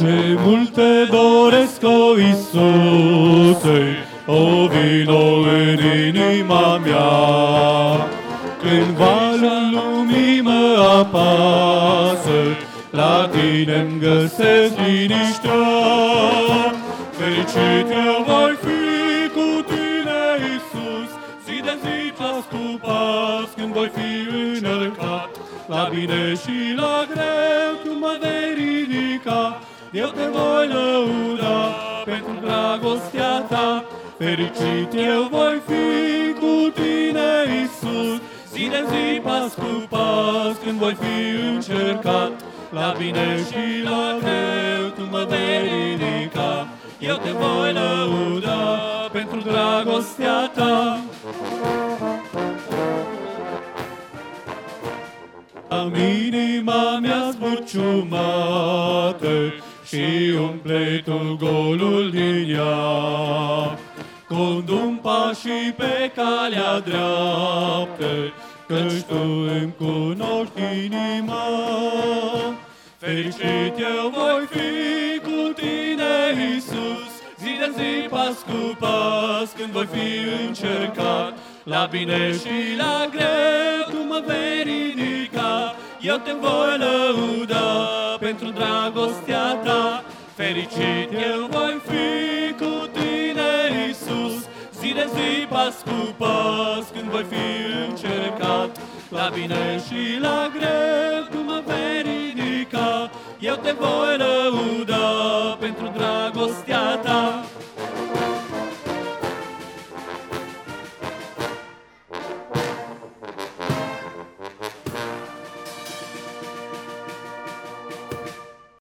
Ce mult te doresc, o Iisuse, o vino în inima mea. Când valul lumii mă apasă, la tine-mi găsesc liniștea. Fericit eu voi fi cu tine, Iisus, zi de zi, pas cu pas, când voi fi înălțat. La bine și la greu tu mă vei ridica, eu te voi lăuda pentru dragostea ta. Fericit eu voi fi cu tine, Iisus, zi de zi, pas cu pas, când voi fi încercat. La bine și la greu tu mă vei ridica, eu te voi lăuda pentru dragostea ta. Am inima mea zburciumată și umpletul golul din ea. Condum pașii pe calea dreaptă, căci tu îmi cunoști inima. Fericit eu voi fi cu tine, Iisus, zi de zi, pas cu pas, când voi fi încercat. La bine și la greu tu mă vei ridica, eu te voi lăuda pentru dragostea ta. Fericit eu voi fi cu tine, Iisus, zi de zi, pas cu pas, când voi fi încercat. La bine și la greu tu mă vei ridica, eu te voi lăuda pentru dragostea ta.